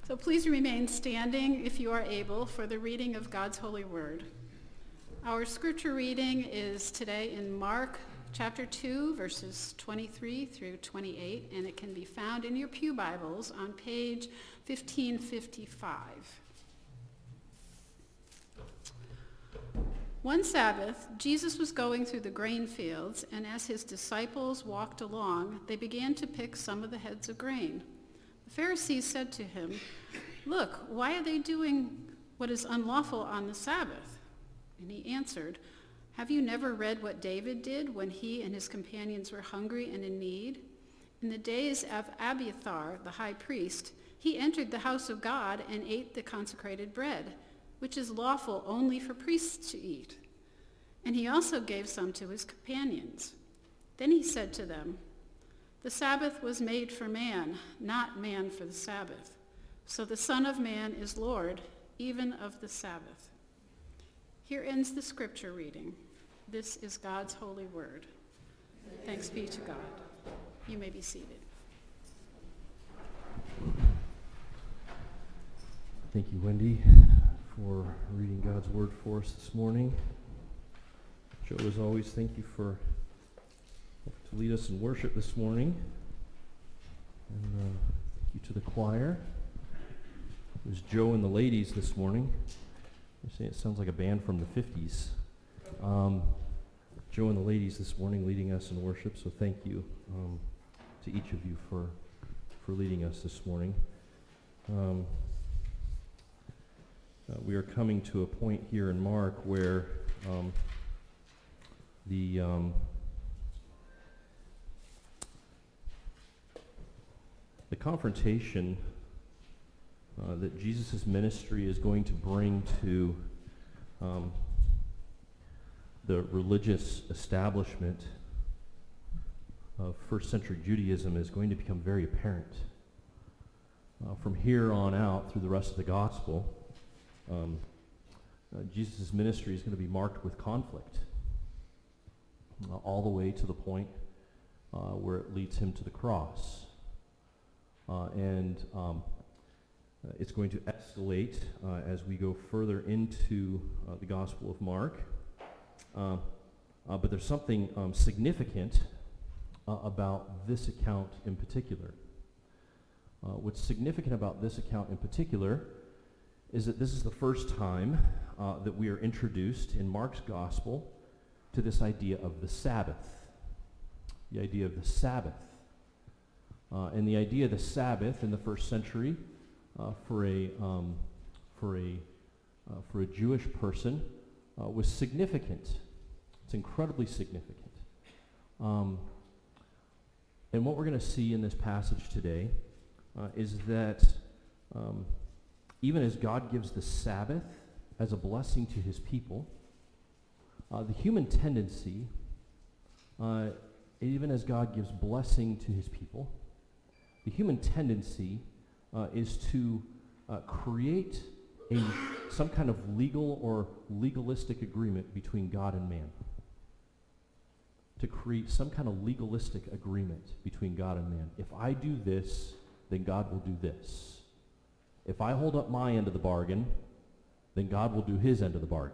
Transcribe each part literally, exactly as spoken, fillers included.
So please remain standing if you are able for the reading of God's holy word. Our scripture reading is today in Mark chapter two, verses twenty-three through twenty-eight, and it can be found in your pew Bibles on page fifteen fifty-five. One Sabbath, Jesus was going through the grain fields, and as his disciples walked along, they began to pick some of the heads of grain. The Pharisees said to him, "Look, why are they doing what is unlawful on the Sabbath?" And he answered, "Have you never read what David did when he and his companions were hungry and in need? In the days of Abiathar, the high priest, he entered the house of God and ate the consecrated bread, which is lawful only for priests to eat. And he also gave some to his companions. Then he said to them, 'The Sabbath was made for man, not man for the Sabbath. So the Son of Man is Lord, even of the Sabbath.'" Here ends the scripture reading. This is God's holy word. Thanks be to God. You may be seated. Thank you, Wendy, for reading God's word for us this morning. Joe, as always, thank you for to lead us in worship this morning. And uh, thank you to the choir. It was Joe and the ladies this morning. They're saying it sounds like a band from the fifties. Um, Joe and the ladies this morning leading us in worship, so thank you um, to each of you for, for leading us this morning. Um, uh, we are coming to a point here in Mark where um, the... Um, The confrontation uh, that Jesus' ministry is going to bring to um, the religious establishment of first century Judaism is going to become very apparent. Uh, from here on out through the rest of the gospel, um, uh, Jesus' ministry is going to be marked with conflict, uh, all the way to the point uh, where it leads him to the cross. Uh, and um, uh, it's going to escalate uh, as we go further into uh, the Gospel of Mark. Uh, uh, but there's something um, significant uh, about this account in particular. Uh, what's significant about this account in particular is that this is the first time uh, that we are introduced in Mark's Gospel to this idea of the Sabbath. The idea of the Sabbath. Uh, and the idea of the Sabbath in the first century uh, for a um, for a uh, for a Jewish person uh, was significant. It's incredibly significant. Um, and what we're going to see in this passage today uh, is that um, even as God gives the Sabbath as a blessing to his people, uh, the human tendency, uh, even as God gives blessing to his people, the human tendency uh, is to uh, create a some kind of legal or legalistic agreement between God and man. To create some kind of legalistic agreement between God and man. If I do this, then God will do this. If I hold up my end of the bargain, then God will do his end of the bargain.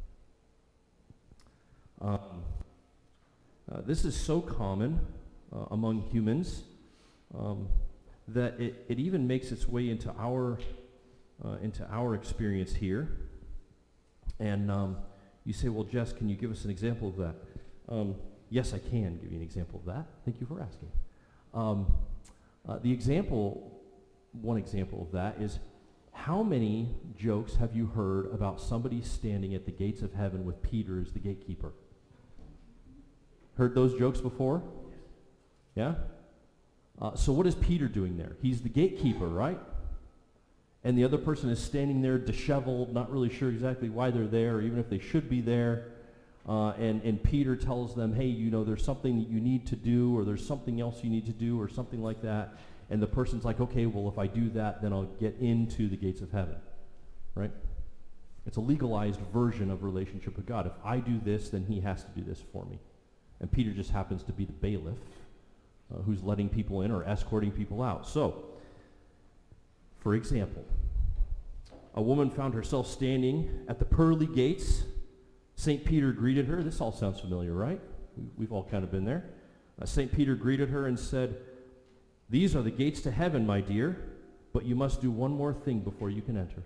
Um, uh, this is so common uh, among humans Um, that it, it even makes its way into our uh, into our experience here. And um, you say, well, Jess, can you give us an example of that? Um, yes, I can give you an example of that. Thank you for asking. Um, uh, the example, one example of that is, how many jokes have you heard about somebody standing at the gates of heaven with Peter as the gatekeeper? Heard those jokes before? Yeah? Uh, so what is Peter doing there? He's the gatekeeper, right? And the other person is standing there disheveled, not really sure exactly why they're there, or even if they should be there. Uh, and, and Peter tells them, hey, you know, there's something that you need to do, or there's something else you need to do, or something like that. And the person's like, okay, well, if I do that, then I'll get into the gates of heaven, right? It's a legalized version of relationship with God. If I do this, then he has to do this for me. And Peter just happens to be the bailiff uh, who's letting people in or escorting people out. So, For example, a woman found herself standing at the pearly gates. Saint Peter greeted her. This all sounds familiar, right? We've all kind of been there. Uh, Saint Peter greeted her and said, "These are the gates to heaven, my dear, but you must do one more thing before you can enter."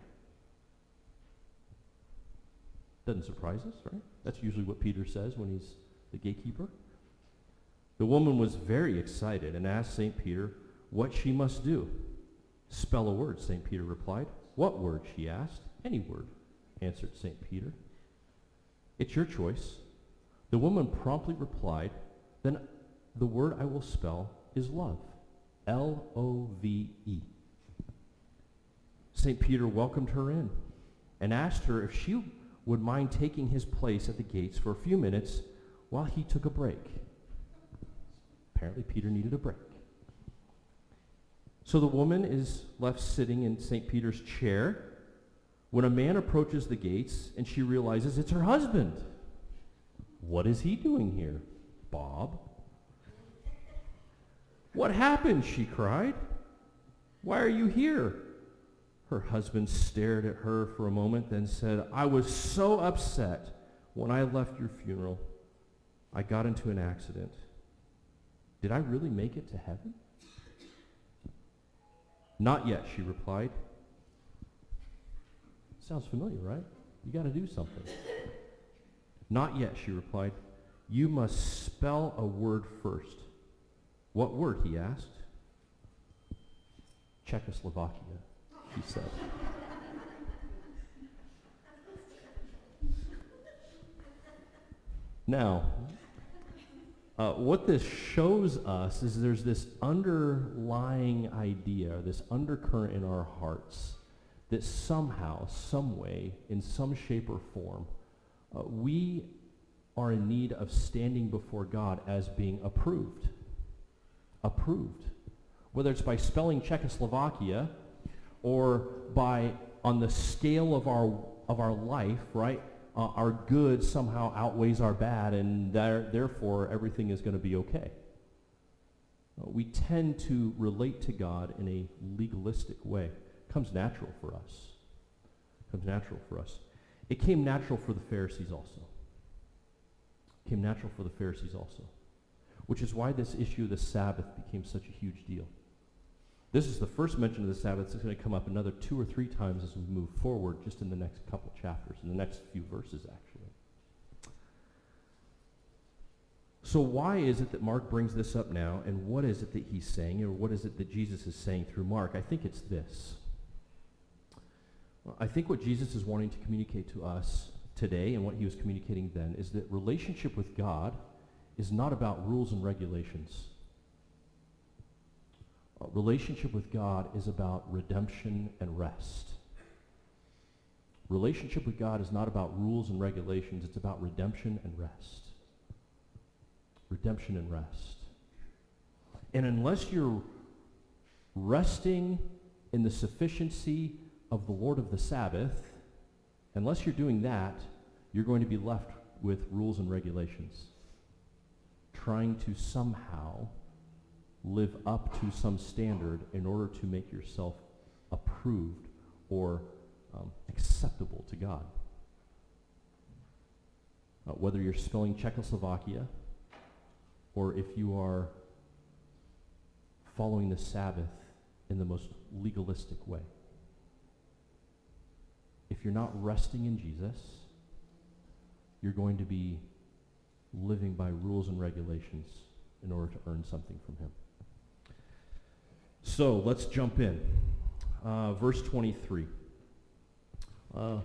Doesn't surprise us, right? That's usually what Peter says when he's the gatekeeper. The woman was very excited and asked Saint Peter what she must do. "Spell a word," Saint Peter replied. "What word?" she asked. "Any word," answered Saint Peter. "It's your choice." The woman promptly replied, "Then the word I will spell is love. L O V E. Saint Peter welcomed her in and asked her if she would mind taking his place at the gates for a few minutes while he took a break. Apparently Peter needed a break. So the woman is left sitting in Saint Peter's chair when a man approaches the gates and she realizes it's her husband. What is he doing here, Bob? "What happened?" she cried. "Why are you here?" Her husband stared at her for a moment, then said, "I was so upset when I left your funeral. I got into an accident. Did I really make it to heaven?" "Not yet," she replied. Sounds familiar, right? You got to do something. "Not yet," she replied. "You must spell a word first." "What word?" he asked. "Czechoslovakia," she said. Now, uh, what this shows us is there's this underlying idea, this undercurrent in our hearts, that somehow, some way, in some shape or form, uh, we are in need of standing before God as being approved. Approved. Whether it's by spelling Czechoslovakia or by, on the scale of our of our life, right, uh, our good somehow outweighs our bad, and there, therefore everything is going to be okay. Uh, we tend to relate to God in a legalistic way. It comes natural for us. It comes natural for us. It came natural for the Pharisees also. It came natural for the Pharisees also. Which is why this issue of the Sabbath became such a huge deal. This is the first mention of the Sabbath. It's going to come up another two or three times as we move forward, just in the next couple chapters, in the next few verses, actually. So why is it that Mark brings this up now, and what is it that he's saying, or what is it that Jesus is saying through Mark? I think it's this. Well, I think what Jesus is wanting to communicate to us today, and what he was communicating then, is that relationship with God is not about rules and regulations. Uh, relationship with God is about redemption and rest. Relationship with God is not about rules and regulations. It's about redemption and rest. Redemption and rest. And unless you're resting in the sufficiency of the Lord of the Sabbath, unless you're doing that, you're going to be left with rules and regulations, trying to somehow live up to some standard in order to make yourself approved or um, acceptable to God. Uh, whether you're spelling Czechoslovakia or if you are following the Sabbath in the most legalistic way. If you're not resting in Jesus, you're going to be living by rules and regulations in order to earn something from him. So let's jump in. Uh, verse twenty-three. Uh,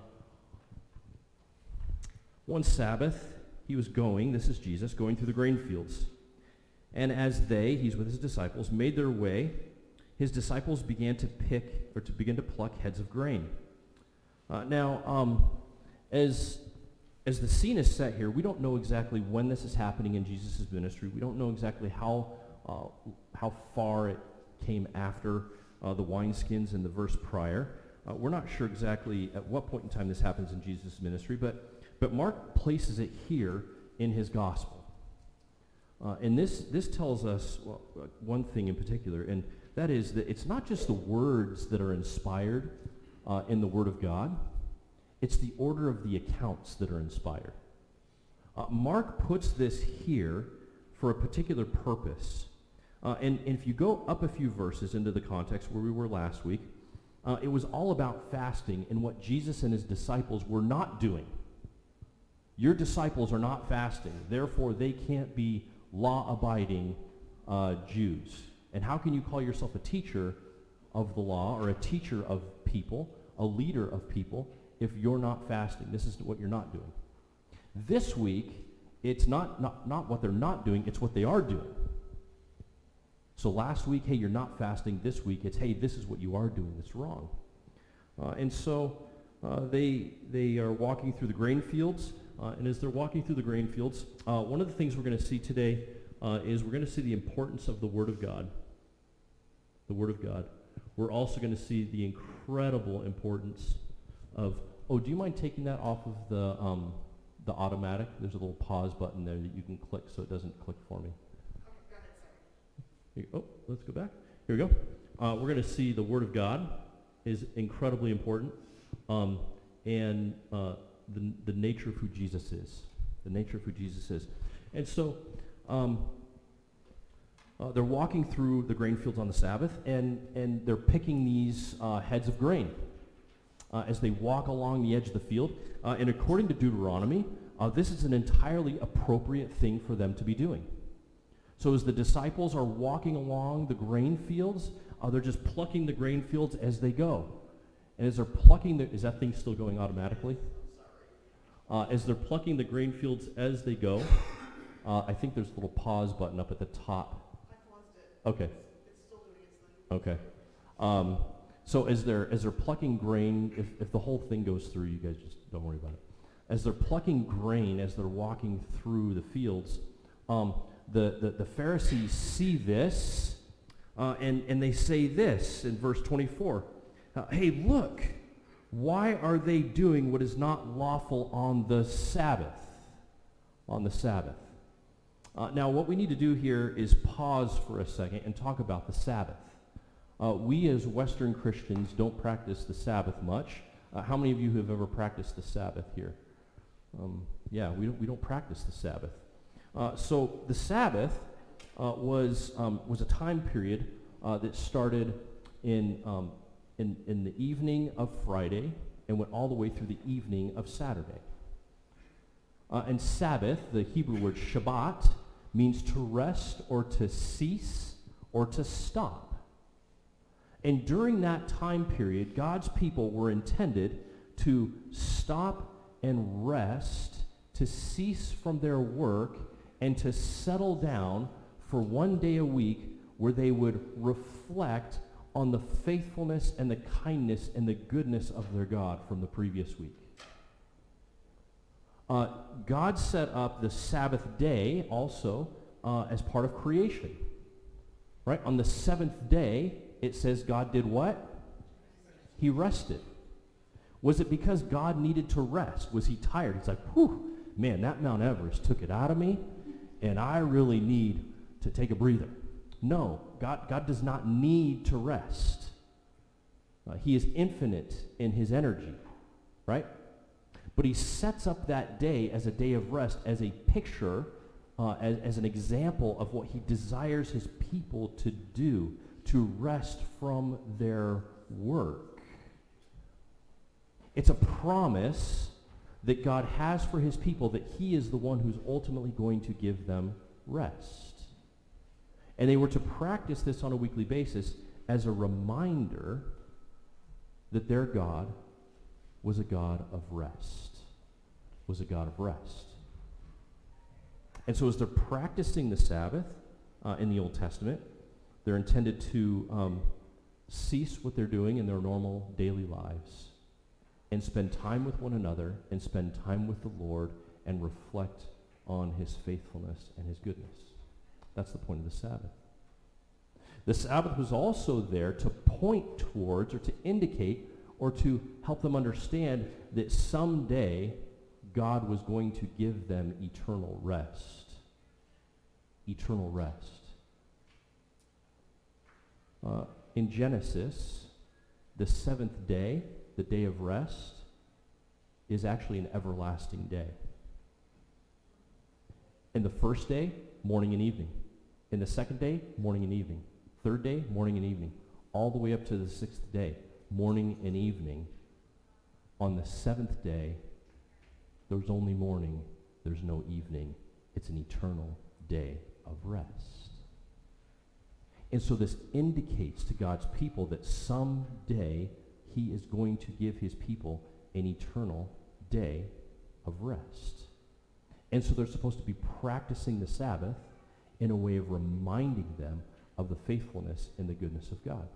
one Sabbath, he was going, this is Jesus, going through the grain fields. And as they, he's with his disciples, made their way, his disciples began to pick, or to begin to pluck heads of grain. Uh, now, um, as as the scene is set here, we don't know exactly when this is happening in Jesus' ministry. We don't know exactly how uh, how far it came after uh, the wineskins in the verse prior. Uh, we're not sure exactly at what point in time this happens in Jesus' ministry, but but Mark places it here in his gospel. Uh, and this this tells us well, uh, one thing in particular, and That is, that it's not just the words that are inspired uh, in the Word of God. It's the order of the accounts that are inspired. Uh, Mark puts this here for a particular purpose. Uh, and, and if you go up a few verses into the context where we were last week, uh, it was all about fasting and what Jesus and his disciples were not doing. Your disciples are not fasting, therefore they can't be law-abiding uh, Jews. And how can you call yourself a teacher of the law or a teacher of people, a leader of people, if you're not fasting? This is what you're not doing. This week, it's not, not, not what they're not doing, it's what they are doing. So last week, hey, you're not fasting. This week, it's, hey, this is what you are doing that's wrong. Uh, and so uh, they, they are walking through the grain fields, uh, and as they're walking through the grain fields, uh, one of the things we're going to see today uh, is we're going to see the importance of the Word of God. The Word of God. We're also going to see the incredible importance of, oh, do you mind taking that off of the um, the automatic? There's a little pause button there that you can click so it doesn't click for me. Okay, go ahead, sorry. Oh, let's go back. Here we go. Uh, we're going to see the Word of God is incredibly important, um, and uh, the, the nature of who Jesus is. The nature of who Jesus is. And so um, uh, they're walking through the grain fields on the Sabbath, and, and they're picking these uh, heads of grain uh, as they walk along the edge of the field. Uh, and according to Deuteronomy, uh, this is an entirely appropriate thing for them to be doing. So as the disciples are walking along the grain fields, uh, they're just plucking the grain fields as they go. And as they're plucking the, is that thing still going automatically? Uh, as they're plucking the grain fields as they go, uh, I think there's a little pause button up at the top. I paused it. Okay. It's still doing its thing. Okay. Um, so as they're as they're plucking grain, if, if the whole thing goes through, you guys just don't worry about it. As they're plucking grain, as they're walking through the fields, um, the, the, the Pharisees see this, uh, and, and they say this in verse twenty-four. Uh, hey, look, why are they doing what is not lawful on the Sabbath? On the Sabbath. Uh, now, what we need to do here is pause for a second and talk about the Sabbath. Uh, we as Western Christians don't practice the Sabbath much. Uh, how many of you have ever practiced the Sabbath here? Um, yeah, we don't, we don't practice the Sabbath. Uh, so the Sabbath uh, was um, was a time period uh, that started in, um, in in the evening of Friday and went all the way through the evening of Saturday. Uh, and Sabbath, the Hebrew word Shabbat, means to rest or to cease or to stop. And during that time period, God's people were intended to stop and rest, to cease from their work, and to settle down for one day a week where they would reflect on the faithfulness and the kindness and the goodness of their God from the previous week. Uh, God set up the Sabbath day also uh, as part of creation. Right? On the seventh day, it says God did what? He rested. Was it because God needed to rest? Was he tired? He's like, whew, man, that Mount Everest took it out of me, and I really need to take a breather. No, God, God does not need to rest. Uh, he is infinite in his energy, right? But he sets up that day as a day of rest, as a picture, uh, as, as an example of what he desires his people to do, to rest from their work. It's a promise that God has for his people that he is the one who's ultimately going to give them rest. And they were to practice this on a weekly basis as a reminder that their God was a God of rest, was a God of rest. And so as they're practicing the Sabbath uh, in the Old Testament, they're intended to um, cease what they're doing in their normal daily lives and spend time with one another and spend time with the Lord and reflect on his faithfulness and his goodness. That's the point of the Sabbath. The Sabbath was also there to point towards or to indicate or to help them understand that someday God was going to give them eternal rest. Eternal rest. Uh, in Genesis, the seventh day, the day of rest, is actually an everlasting day. In the first day, morning and evening. In the second day, morning and evening. Third day, morning and evening. All the way up to the sixth day, morning and evening. On the seventh day, there's only morning, there's no evening. It's an eternal day of rest. And so this indicates to God's people that someday he is going to give his people an eternal day of rest. And so they're supposed to be practicing the Sabbath in a way of reminding them of the faithfulness and the goodness of God.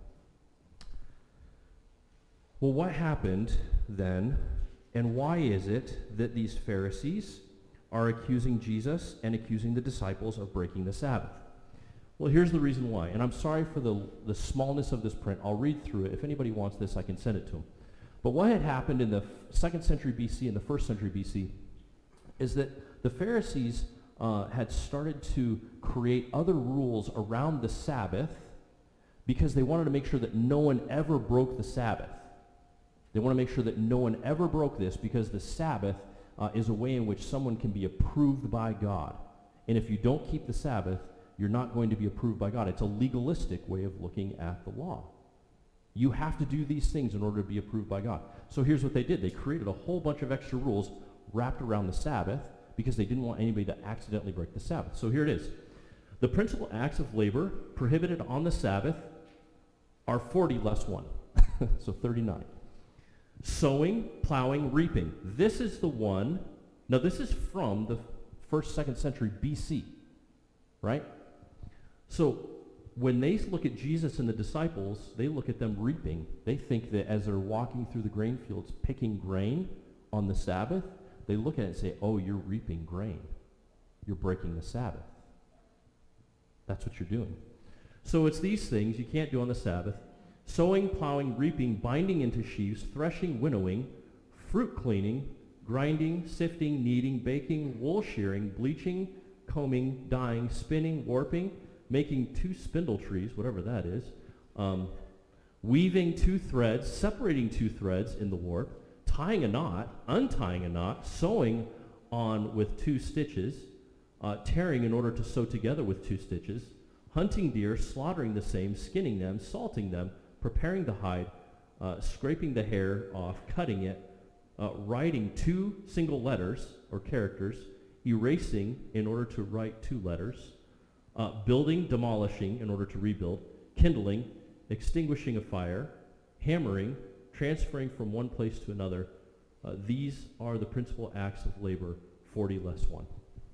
Well, what happened then, and why is it that these Pharisees are accusing Jesus and accusing the disciples of breaking the Sabbath? Well, here's the reason why. And I'm sorry for the, the smallness of this print. I'll read through it. If anybody wants this, I can send it to them. But what had happened in the second century B C and the first century B C is that the Pharisees uh, had started to create other rules around the Sabbath because they wanted to make sure that no one ever broke the Sabbath. They want to make sure that no one ever broke this because the Sabbath uh, is a way in which someone can be approved by God. And if you don't keep the Sabbath, you're not going to be approved by God. It's a legalistic way of looking at the law. You have to do these things in order to be approved by God. So here's what they did. They created a whole bunch of extra rules wrapped around the Sabbath because they didn't want anybody to accidentally break the Sabbath. So here it is. The principal acts of labor prohibited on the Sabbath are forty less one. So thirty-nine. Sowing, plowing, reaping. This is the one. Now this is from the first, second century B C, right? So when they look at Jesus and the disciples, they look at them reaping. They think that as they're walking through the grain fields picking grain on the Sabbath, they look at it and say, oh, you're reaping grain. You're breaking the Sabbath. That's what you're doing. So it's these things you can't do on the Sabbath. Sowing, plowing, reaping, binding into sheaves, threshing, winnowing, fruit cleaning, grinding, sifting, kneading, baking, wool shearing, bleaching, combing, dyeing, spinning, warping, making two spindle trees, whatever that is, um, weaving two threads, separating two threads in the warp, tying a knot, untying a knot, sewing on with two stitches, uh, tearing in order to sew together with two stitches, hunting deer, slaughtering the same, skinning them, salting them, preparing the hide, uh, scraping the hair off, cutting it, uh, writing two single letters or characters, erasing in order to write two letters, uh, building, demolishing in order to rebuild, kindling, extinguishing a fire, hammering, transferring from one place to another. Uh, these are the principal acts of labor, forty less one.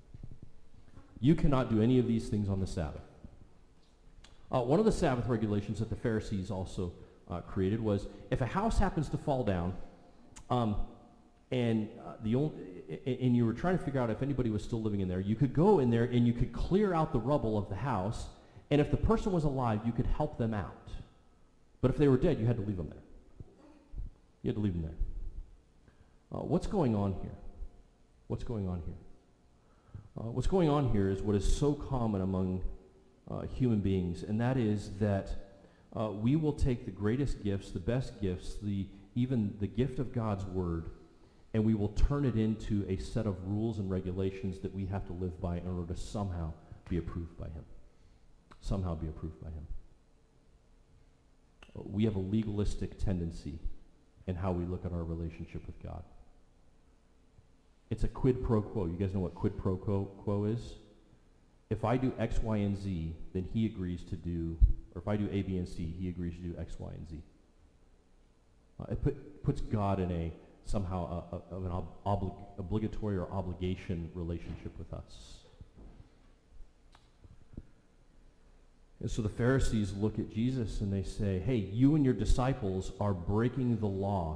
You cannot do any of these things on the Sabbath. Uh, one of the Sabbath regulations that the Pharisees also uh, created was if a house happens to fall down, um, and uh, the only, and you were trying to figure out if anybody was still living in there, you could go in there and you could clear out the rubble of the house, and if the person was alive, you could help them out. But if they were dead, you had to leave them there. You had to leave them there. Uh, what's going on here? What's going on here? Uh, what's going on here is what is so common among uh, human beings, and that is that uh, we will take the greatest gifts, the best gifts, the even the gift of God's Word, and we will turn it into a set of rules and regulations that we have to live by in order to somehow be approved by Him. Somehow be approved by Him. Uh, we have a legalistic tendency in how we look at our relationship with God. It's a quid pro quo. You guys know what quid pro quo, quo is? If I do X, Y, and Z, then He agrees to do, or if I do A, B, and C, He agrees to do X, Y, and Z. Uh, it put, puts God in a somehow a, a, of an ob- oblig- obligatory or obligation relationship with us. And so the Pharisees look at Jesus and they say, hey, you and your disciples are breaking the law.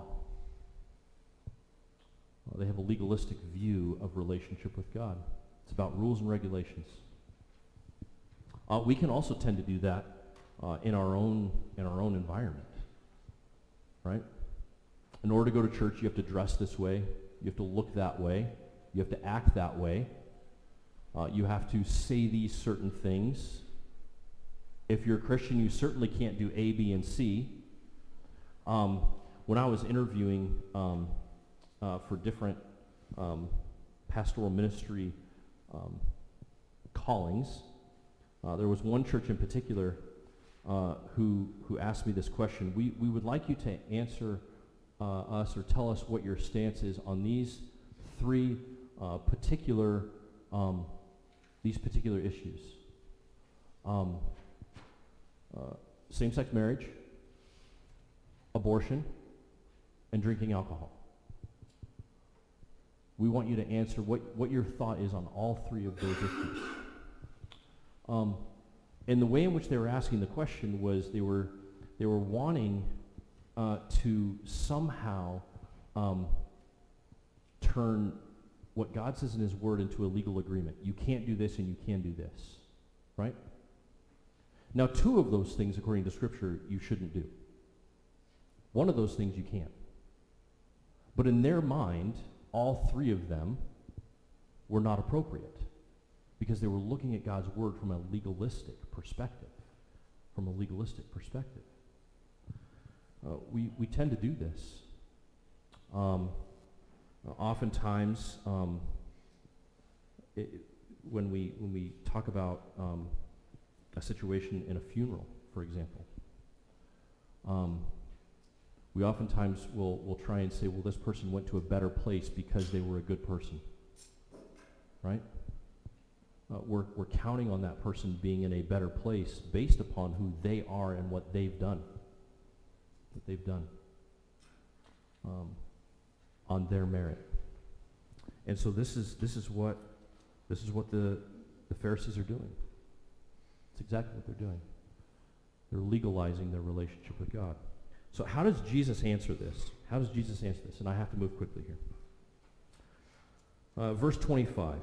Well, they have a legalistic view of relationship with God. It's about rules and regulations. Uh, we can also tend to do that uh, in our own in our own environment, right? In order to go to church, you have to dress this way. You have to look that way. You have to act that way. Uh, you have to say these certain things. If you're a Christian, you certainly can't do A, B, and C. Um, when I was interviewing um, uh, for different um, pastoral ministry um, callings, uh, there was one church in particular uh, who who asked me this question. We we would like you to answer uh, us or tell us what your stance is on these three uh, particular um, these particular issues: um, uh, same-sex marriage, abortion, and drinking alcohol. We want you to answer what, what your thought is on all three of those issues. Um, and the way in which they were asking the question was they were they were wanting uh, to somehow um, turn what God says in His Word into a legal agreement. You can't do this and you can do this, right? Now, two of those things, according to Scripture, you shouldn't do. One of those things you can. But in their mind, all three of them were not appropriate because they were looking at God's Word from a legalistic perspective. From a legalistic perspective. Uh, we, we tend to do this. Um, oftentimes, um, it, when we when we talk about um, a situation in a funeral, for example, um, we oftentimes will will try and say, well, this person went to a better place because they were a good person, right? Uh, we're we're counting on that person being in a better place based upon who they are and what they've done, what they've done um, on their merit. And so this is this is what this is what the the Pharisees are doing. It's exactly what they're doing. They're legalizing their relationship with God. So how does Jesus answer this? How does Jesus answer this? And I have to move quickly here. Uh, verse twenty-five.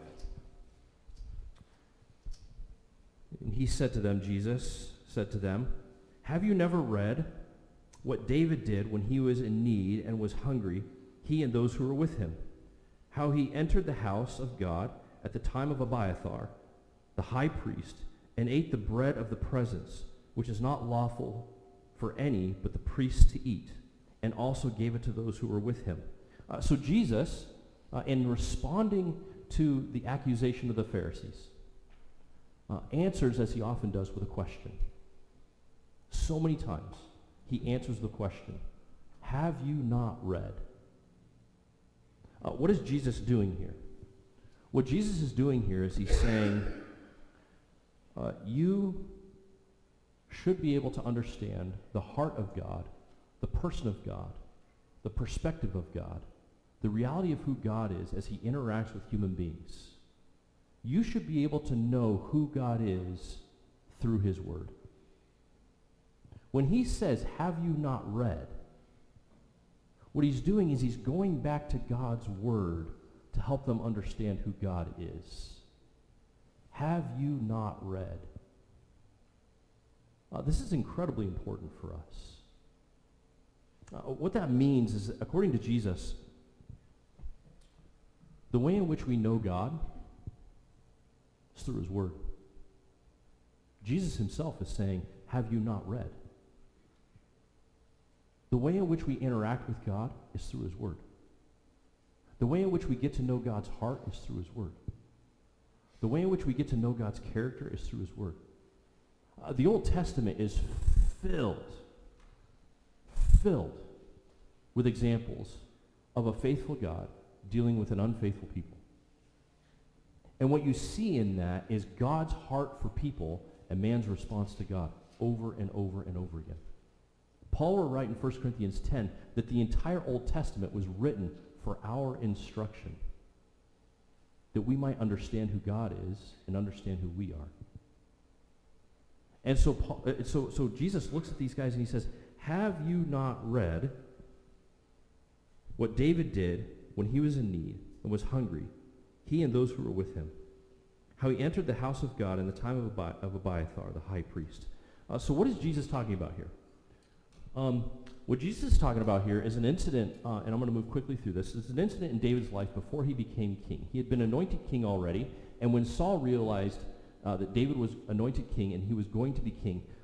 And he said to them, Jesus said to them, have you never read what David did when he was in need and was hungry, he and those who were with him? How he entered the house of God at the time of Abiathar, the high priest, and ate the bread of the presence, which is not lawful for any but the priests to eat, and also gave it to those who were with him. Uh, so Jesus, uh, in responding to the accusation of the Pharisees, uh, answers as he often does with a question. So many times he answers the question, have you not read? Uh, what is Jesus doing here? What Jesus is doing here is he's saying, uh, you should be able to understand the heart of God, the person of God, the perspective of God, the reality of who God is as he interacts with human beings. You should be able to know who God is through his word. When he says, have you not read? What he's doing is he's going back to God's word to help them understand who God is. Have you not read? Uh, this is incredibly important for us. Uh, what that means is, according to Jesus, the way in which we know God is through his word. Jesus himself is saying, have you not read? The way in which we interact with God is through his word. The way in which we get to know God's heart is through his word. The way in which we get to know God's character is through his word. Uh, the Old Testament is filled, filled with examples of a faithful God dealing with an unfaithful people. And what you see in that is God's heart for people and man's response to God over and over and over again. Paul will write in First Corinthians ten that the entire Old Testament was written for our instruction, that we might understand who God is and understand who we are. And so, Paul, uh, so, so Jesus looks at these guys and he says, have you not read what David did when he was in need and was hungry, he and those who were with him? How he entered the house of God in the time of, Abi- of Abiathar, the high priest. Uh, so what is Jesus talking about here? Um, what Jesus is talking about here is an incident, uh, and I'm going to move quickly through this. It's an incident in David's life before he became king. He had been anointed king already, and when Saul realized uh, that David was anointed king and he was going to be king,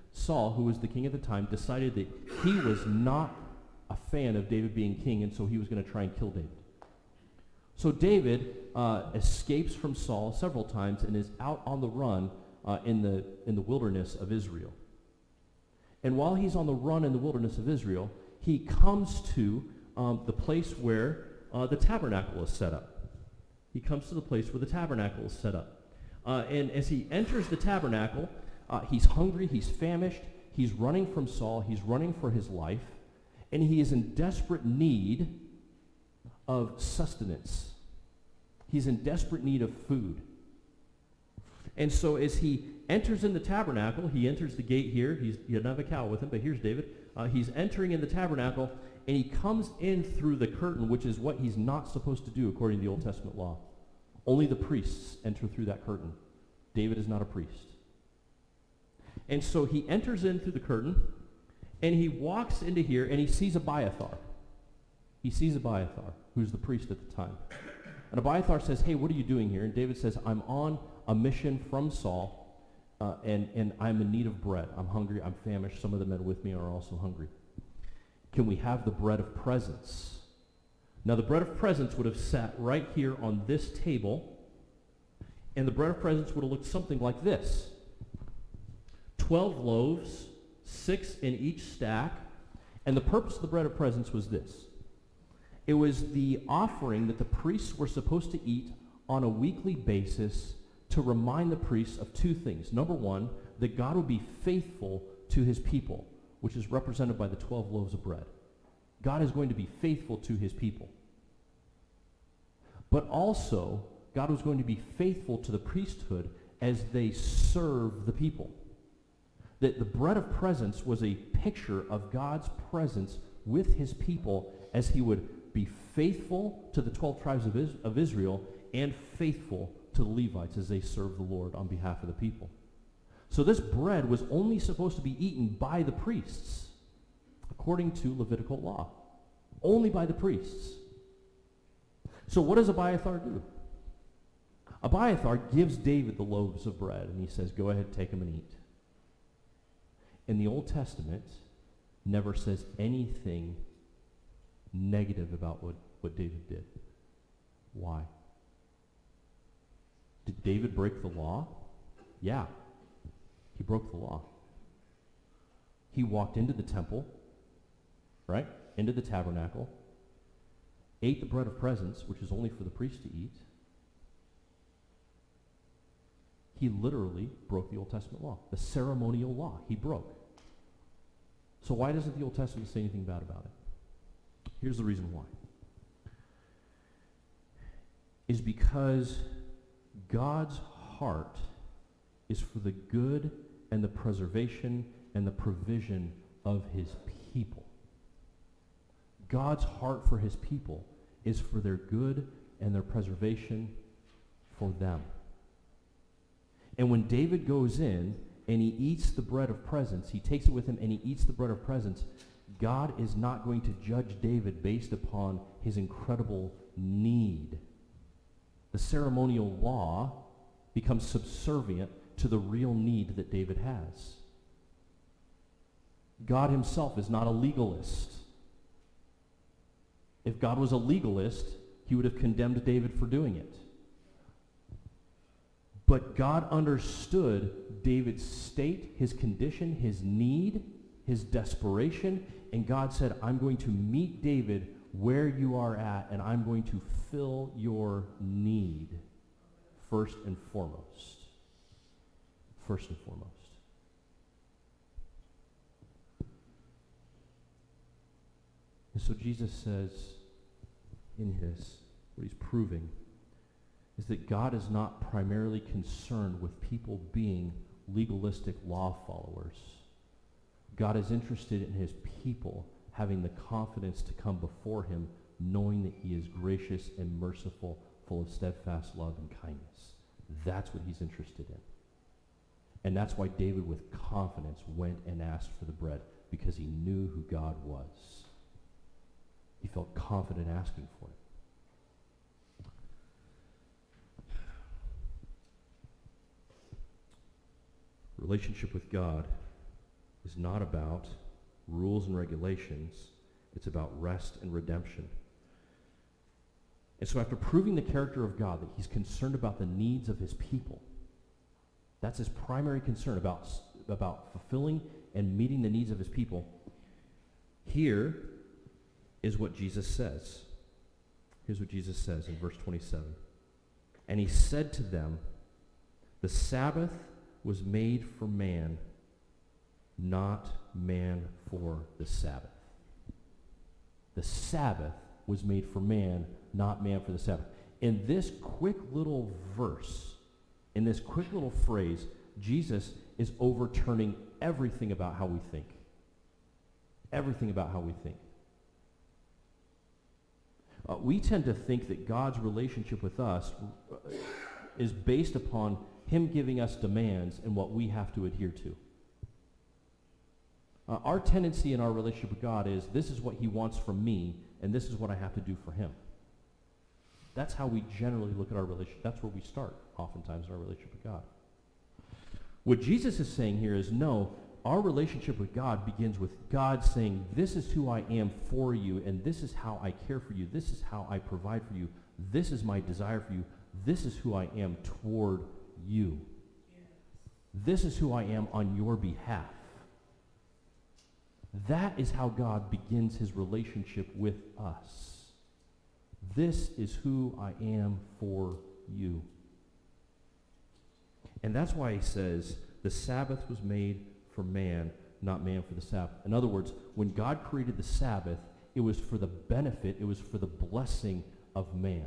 Saul, who was the king at the time, decided that he was not a fan of David being king, and so he was going to try and kill David. So David uh, escapes from Saul several times and is out on the run uh, in the in the wilderness of Israel. And while he's on the run in the wilderness of Israel, he comes to um, the place where uh, the tabernacle is set up. He comes to the place where the tabernacle is set up. Uh, and as he enters the tabernacle, uh, he's hungry, he's famished, he's running from Saul, he's running for his life, and he is in desperate need of sustenance. He's in desperate need of food. And so as he enters in the tabernacle, he enters the gate here. He's, he doesn't have a cow with him, but here's David. Uh, he's entering in the tabernacle, and he comes in through the curtain, which is what he's not supposed to do according to the Old Testament law. Only the priests enter through that curtain. David is not a priest. And so he enters in through the curtain, and he walks into here, and he sees Abiathar. He sees Abiathar, who's the priest at the time. And Abiathar says, hey, what are you doing here? And David says, I'm on a mission from Saul, uh, and, and I'm in need of bread. I'm hungry, I'm famished. Some of the men with me are also hungry. Can we have the bread of presence? Now, the bread of presence would have sat right here on this table, and the bread of presence would have looked something like this. Twelve loaves, six in each stack, and the purpose of the bread of presence was this. It was the offering that the priests were supposed to eat on a weekly basis to remind the priests of two things. Number one, that God would be faithful to his people, which is represented by the twelve loaves of bread. God is going to be faithful to his people. But also, God was going to be faithful to the priesthood as they serve the people. That the bread of presence was a picture of God's presence with his people as he would be faithful to the twelve tribes of, Is- of Israel and faithful to the Levites as they serve the Lord on behalf of the people. So this bread was only supposed to be eaten by the priests, according to Levitical law. Only by the priests. So what does Abiathar do? Abiathar gives David the loaves of bread, and he says, go ahead, take them and eat. And the Old Testament never says anything negative about what, what David did. Why? Did David break the law? Yeah. He broke the law. He walked into the temple, right? Into the tabernacle, ate the bread of presence, which is only for the priest to eat. He literally broke the Old Testament law. The ceremonial law he broke. So why doesn't the Old Testament say anything bad about it? Here's the reason why. Is because God's heart is for the good and the preservation and the provision of his people. God's heart for his people is for their good and their preservation for them. And when David goes in and he eats the bread of presence, he takes it with him and he eats the bread of presence, God is not going to judge David based upon his incredible need. The ceremonial law becomes subservient to the real need that David has. God himself is not a legalist. If God was a legalist, he would have condemned David for doing it. But God understood David's state, his condition, his need, his desperation, and God said, I'm going to meet David where you are at, and I'm going to fill your need first and foremost. First and foremost. And so Jesus says in his, what he's proving, is that God is not primarily concerned with people being legalistic law followers. God is interested in his people having the confidence to come before him, knowing that he is gracious and merciful, full of steadfast love and kindness. That's what he's interested in. And that's why David with confidence went and asked for the bread, because he knew who God was. He felt confident asking for it. Relationship with God is not about rules and regulations. It's about rest and redemption. And so after proving the character of God, that he's concerned about the needs of his people, that's his primary concern, about, about fulfilling and meeting the needs of his people, here is what Jesus says. Here's what Jesus says in verse twenty-seven. And he said to them, the Sabbath was made for man, not man for the Sabbath. The Sabbath was made for man, not man for the Sabbath. In this quick little verse, in this quick little phrase, Jesus is overturning everything about how we think. Everything about how we think. Uh, we tend to think that God's relationship with us uh, is based upon him giving us demands and what we have to adhere to. Uh, our tendency in our relationship with God is, this is what he wants from me, and this is what I have to do for him. That's how we generally look at our relationship. That's where we start, oftentimes, in our relationship with God. What Jesus is saying here is, no, our relationship with God begins with God saying, this is who I am for you, and this is how I care for you. This is how I provide for you. This is my desire for you. This is who I am toward you. Yes. This is who I am on your behalf. That is how God begins his relationship with us. This is who I am for you. And that's why he says, the Sabbath was made for man, not man for the Sabbath. In other words, when God created the Sabbath, it was for the benefit, it was for the blessing of man.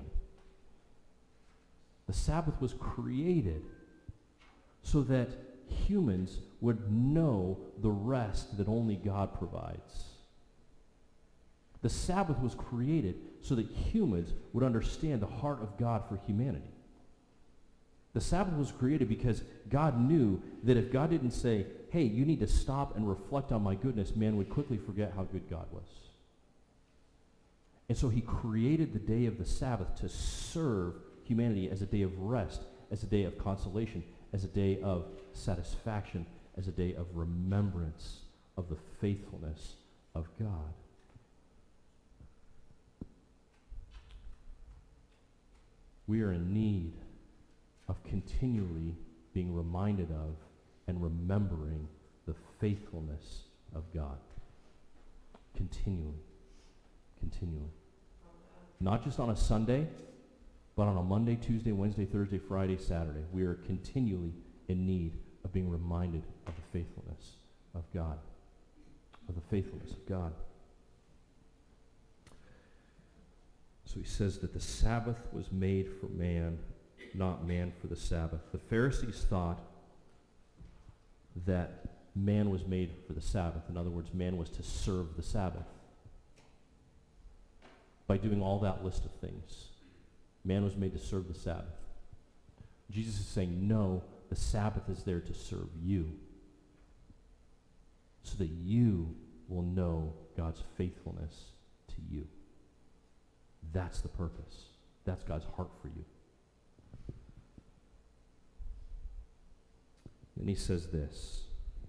The Sabbath was created so that humans would know the rest that only God provides. The Sabbath was created so that humans would understand the heart of God for humanity. The Sabbath was created because God knew that if God didn't say, hey, you need to stop and reflect on my goodness, man would quickly forget how good God was. And so he created the day of the Sabbath to serve humanity as a day of rest, as a day of consolation, as a day of satisfaction, as a day of remembrance of the faithfulness of God. We are in need of continually being reminded of and remembering the faithfulness of God. Continually. Continually. Not just on a Sunday, but on a Monday, Tuesday, Wednesday, Thursday, Friday, Saturday. We are continually in need of being reminded of the faithfulness of God. Of the faithfulness of God. So he says that the Sabbath was made for man, not man for the Sabbath. The Pharisees thought that man was made for the Sabbath. In other words, man was to serve the Sabbath. By doing all that list of things, man was made to serve the Sabbath. Jesus is saying, no, the Sabbath is there to serve you, so that you will know God's faithfulness to you. That's the purpose. That's God's heart for you. And he says this.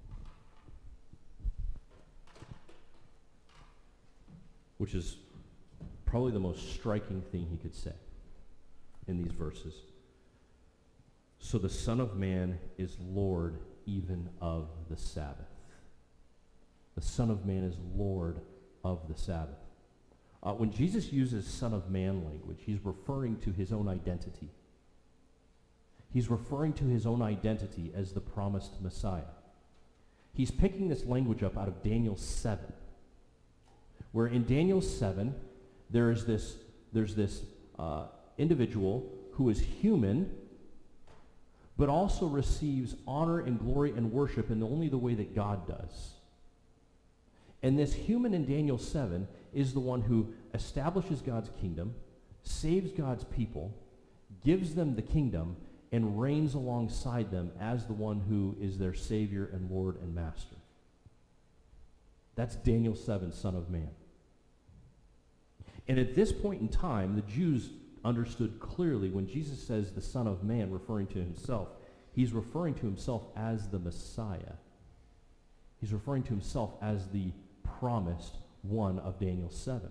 Which is probably the most striking thing he could say in these verses. So the Son of Man is Lord even of the Sabbath. The Son of Man is Lord of the Sabbath. Uh, when Jesus uses Son of Man language, he's referring to his own identity. He's referring to his own identity as the promised Messiah. He's picking this language up out of Daniel seven, where in Daniel seven, there is this, there's this uh, individual who is human, but also receives honor and glory and worship in only the way that God does. And this human in Daniel seven is the one who establishes God's kingdom, saves God's people, gives them the kingdom, and reigns alongside them as the one who is their Savior and Lord and Master. That's Daniel seven, Son of Man. And at this point in time, the Jews understood clearly when Jesus says the Son of Man, referring to himself, he's referring to himself as the Messiah. He's referring to himself as the promised one of Daniel seven.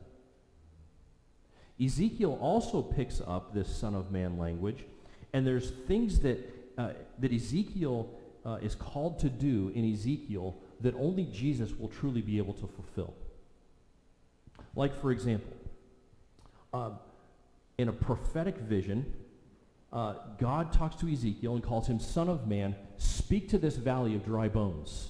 Ezekiel also picks up this Son of Man language, and there's things that, uh, that Ezekiel uh, is called to do in Ezekiel that only Jesus will truly be able to fulfill. Like, for example, um, in a prophetic vision, uh, God talks to Ezekiel and calls him, Son of Man, speak to this valley of dry bones.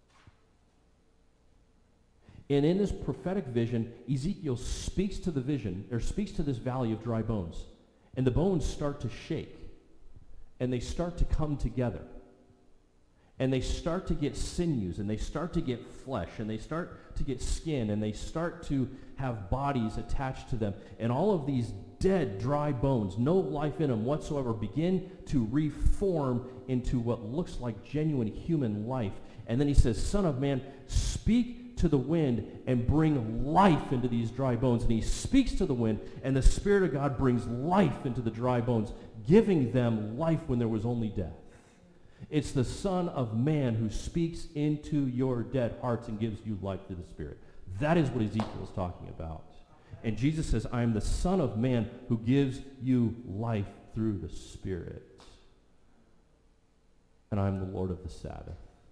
And in this prophetic vision, Ezekiel speaks to the vision, or speaks to this valley of dry bones. And the bones start to shake. And they start to come together. And they start to get sinews, and they start to get flesh, and they start to get skin, and they start to have bodies attached to them. And all of these dead, dry bones, no life in them whatsoever, begin to reform into what looks like genuine human life. And then he says, Son of Man, speak to the wind and bring life into these dry bones. And he speaks to the wind, and the Spirit of God brings life into the dry bones, giving them life when there was only death. It's the Son of Man who speaks into your dead hearts and gives you life through the Spirit. That is what Ezekiel is talking about. And Jesus says, I am the Son of Man who gives you life through the Spirit. And I am the Lord of the Sabbath.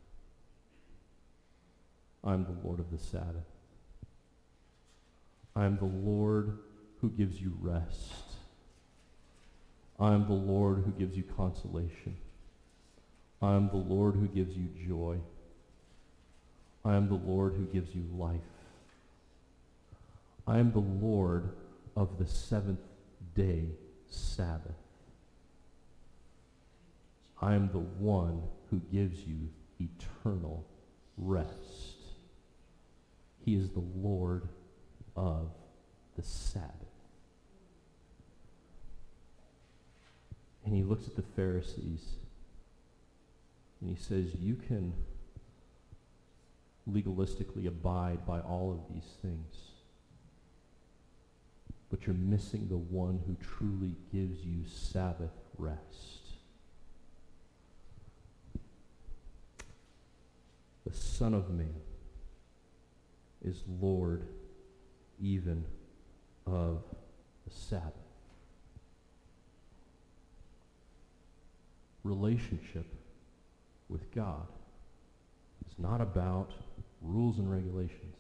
I am the Lord of the Sabbath. I am the Lord who gives you rest. I am the Lord who gives you consolation. I am the Lord who gives you joy. I am the Lord who gives you life. I am the Lord of the seventh day Sabbath. I am the one who gives you eternal rest. He is the Lord of the Sabbath. And he looks at the Pharisees and he says, you can legalistically abide by all of these things, but you're missing the one who truly gives you Sabbath rest. The Son of Man is Lord even of the Sabbath. Relationship with God is not about rules and regulations.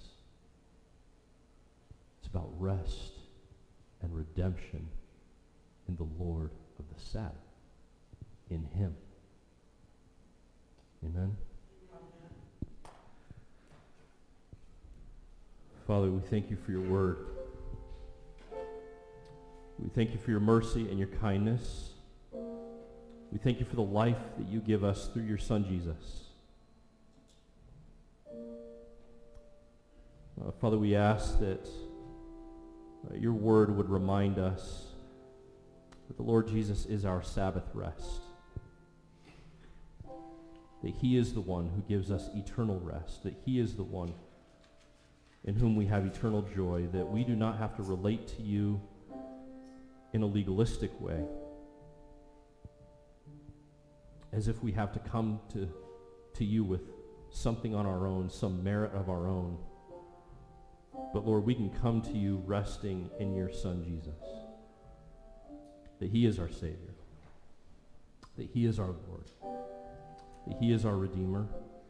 It's about rest and redemption in the Lord of the Sabbath, in him. Amen? Father, we thank you for your word. We thank you for your mercy and your kindness. We thank you for the life that you give us through your Son, Jesus. Uh, Father, we ask that uh, your word would remind us that the Lord Jesus is our Sabbath rest. That he is the one who gives us eternal rest. That he is the one in whom we have eternal joy. That we do not have to relate to you in a legalistic way, as if we have to come to, to you with something on our own, some merit of our own. But Lord, we can come to you resting in your Son, Jesus. That he is our Savior. That he is our Lord. That he is our Redeemer.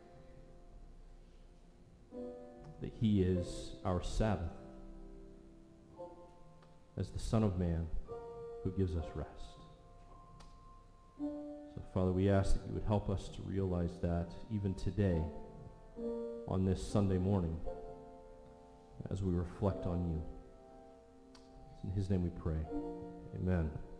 That he is our Sabbath. As the Son of Man who gives us rest. So, Father, we ask that you would help us to realize that even today, on this Sunday morning, as we reflect on you. It's in his name we pray. Amen.